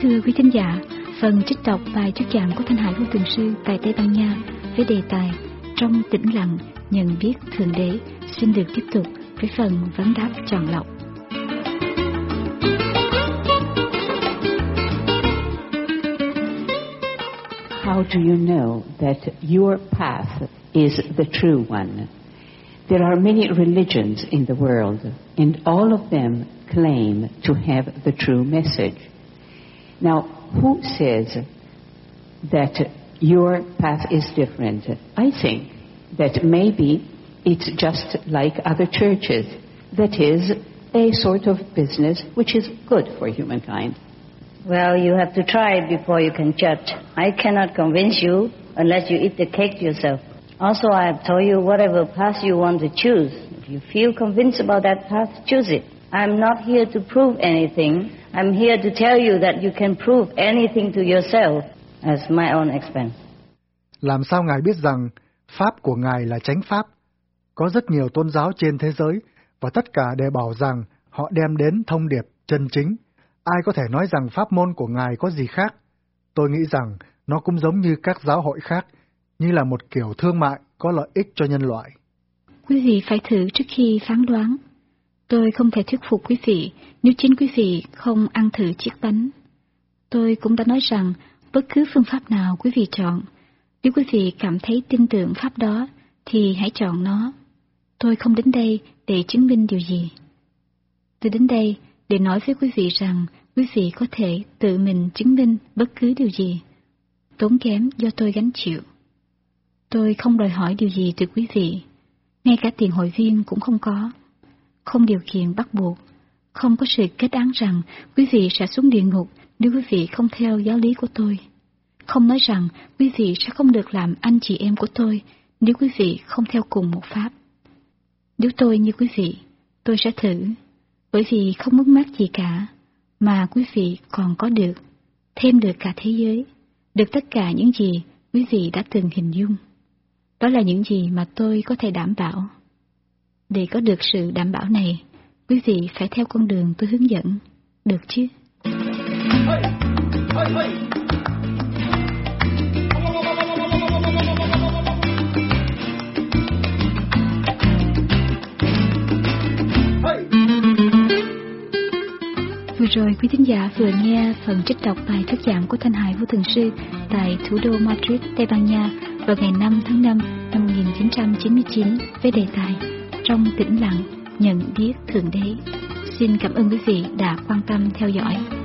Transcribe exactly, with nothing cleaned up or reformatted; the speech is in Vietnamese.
Thưa quý thính giả, phần trích đọc bài thuyết giảng của Thanh Hải Vô Thường Sư tại Tây Ban Nha với đề tài Trong tĩnh lặng nhận biết Thượng Đế xin được tiếp tục với phần vấn đáp chọn lọc. How do you know that your path is the true one? There are many religions in the world, and all of them claim to have the true message. Now, who says that your path is different? I think that maybe it's just like other churches. That is, a sort of business which is good for humankind. Well, you have to try it before you can judge. I cannot convince you unless you eat the cake yourself. Also, I have told you whatever path you want to choose. If you feel convinced about that path, choose it. I'm not here to prove anything. I'm here to tell you that you can prove anything to yourself as my own expense. Làm sao Ngài biết rằng Pháp của Ngài là chánh Pháp? Có rất nhiều tôn giáo trên thế giới và tất cả đều bảo rằng họ đem đến thông điệp chân chính. Ai có thể nói rằng pháp môn của Ngài có gì khác? Tôi nghĩ rằng nó cũng giống như các giáo hội khác, như là một kiểu thương mại có lợi ích cho nhân loại. Quý vị phải thử trước khi phán đoán. Tôi không thể thuyết phục quý vị nếu chính quý vị không ăn thử chiếc bánh. Tôi cũng đã nói rằng bất cứ phương pháp nào quý vị chọn, nếu quý vị cảm thấy tin tưởng pháp đó thì hãy chọn nó. Tôi không đến đây để chứng minh điều gì. Tôi đến đây để nói với quý vị rằng quý vị có thể tự mình chứng minh bất cứ điều gì, tốn kém do tôi gánh chịu. Tôi không đòi hỏi điều gì từ quý vị, ngay cả tiền hội viên cũng không có, không điều kiện bắt buộc, không có sự kết án rằng quý vị sẽ xuống địa ngục nếu quý vị không theo giáo lý của tôi, không nói rằng quý vị sẽ không được làm anh chị em của tôi nếu quý vị không theo cùng một pháp. Nếu tôi như quý vị, tôi sẽ thử, bởi vì không mất mát gì cả, mà quý vị còn có được, thêm được cả thế giới, được tất cả những gì quý vị đã từng hình dung. Đó là những gì mà tôi có thể đảm bảo. Để có được sự đảm bảo này, quý vị phải theo con đường tôi hướng dẫn, được chứ? Vừa rồi quý thính giả vừa nghe phần trích đọc bài thuyết giảng của Thanh Hải Vô Thường Sư tại thủ đô Madrid, Tây Ban Nha vào ngày năm tháng năm năm một nghìn chín trăm chín mươi chín với đề tài Trong tĩnh lặng nhận biết Thượng Đế. Xin cảm ơn quý vị đã quan tâm theo dõi.